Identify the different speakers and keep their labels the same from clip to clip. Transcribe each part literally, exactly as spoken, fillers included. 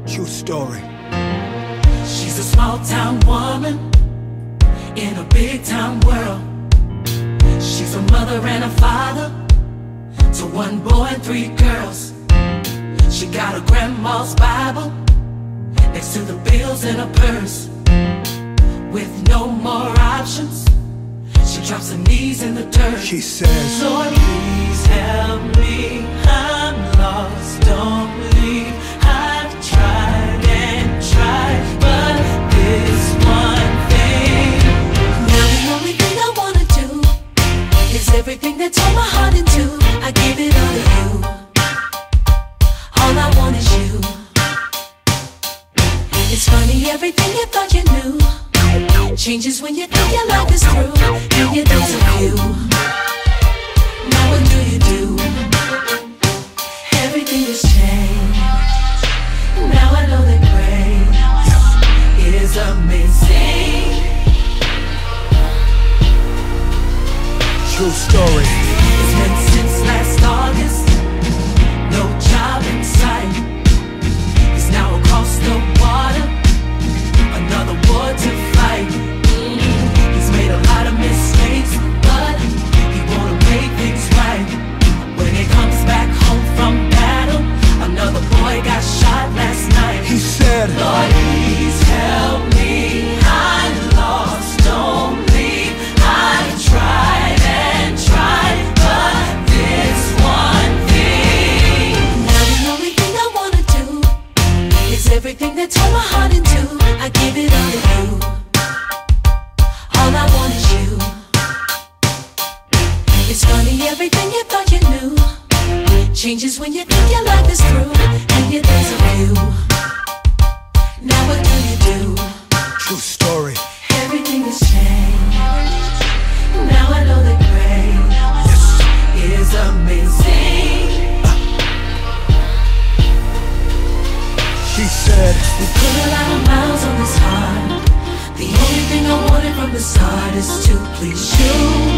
Speaker 1: True story.
Speaker 2: She's a small town woman in a big town world. She's a mother and a father to one boy and three girls. She got her grandma's Bible next to the bills in her purse. With no more options, she drops her knees in the dirt.
Speaker 1: She says,
Speaker 2: Lord, please help me, I'm lost, don't leave. I've tried and tried, but this one thing. Now the only thing I wanna do is everything that tore my heart in two. I give it all to you. All I want is you. It's funny, everything you thought you knew changes when you think your life is through and your days are few. Now what do you do? Everything has changed. Now I know that grace is amazing.
Speaker 1: true story.
Speaker 2: It's been since last August, no job in sight. He's now across the water, another war to fight. Mm, he's made a lot of mistakes, but he wanna make things right. When he comes back home from battle, another boy got shot last night.
Speaker 1: He said,
Speaker 2: Lord, please help me, I'm lost, don't leave. I've tried and tried, but this one thing. Now the only thing I wanna do is everything that tore my heart in two. I give it all to you. All I want is you. It's funny, everything you thought you knew changes when you think your life is through and your days are few. Now what do you do?
Speaker 1: true story.
Speaker 2: Everything has changed. Now I know that grace
Speaker 1: Yes.
Speaker 2: is amazing.
Speaker 1: She said,
Speaker 2: We put a lot of miles on this heart. The only thing I wanted from the start is to please you,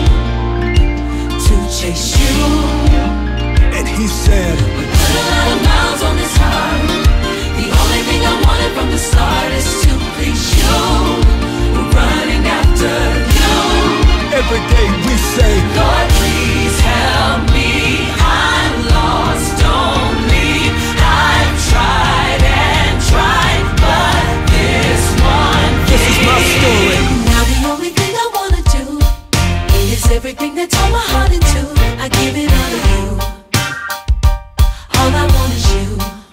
Speaker 2: to chase you.
Speaker 1: and he said,
Speaker 2: We put a lot of miles on this heart. The only thing I wanted from the start is to please you. We're running after you.
Speaker 1: every day we say,
Speaker 2: Lord, please help me. I'm lost, don't leave. I've tried and tried, but this one
Speaker 1: this is my story.
Speaker 2: Now the only thing I wanna do is everything that tore my heart in two. I give it all to you. All I want is you.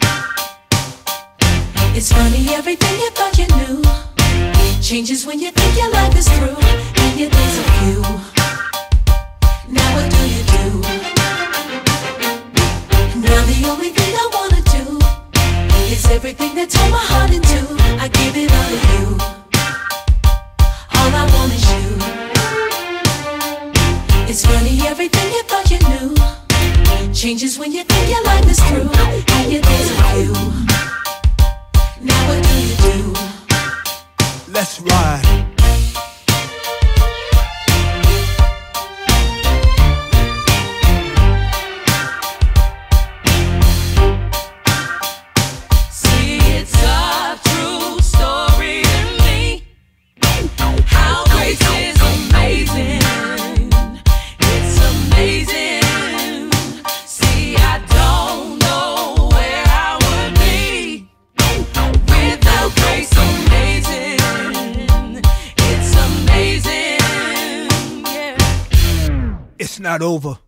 Speaker 2: It's funny, everything you thought you knew changes when you think your life is through and your days are few. Now what do you do? Now the only thing I wanna do is everything that tore my heart in two. I give it all to you. All I want is you. It's funny, everything you thought you knew changes when you think your life is through and your days are few. Now what do you do?
Speaker 1: Let's ride.
Speaker 2: See, it's a true story to me. How grace is amazing. It's amazing. See, I don't know where I would be without grace. Amazing. It's amazing. Yeah.
Speaker 1: It's not over.